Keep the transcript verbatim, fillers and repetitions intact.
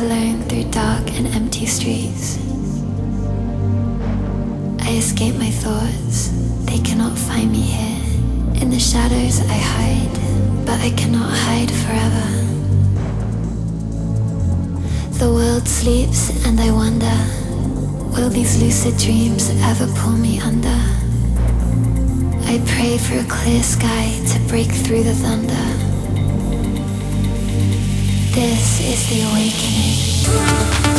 alone through dark and empty streets. I escape my thoughts, they cannot find me here. In the shadows I hide, but I cannot hide forever. The world sleeps and I wonder, will these lucid dreams ever pull me under? I pray for a clear sky to break through the thunder. This is the awakening.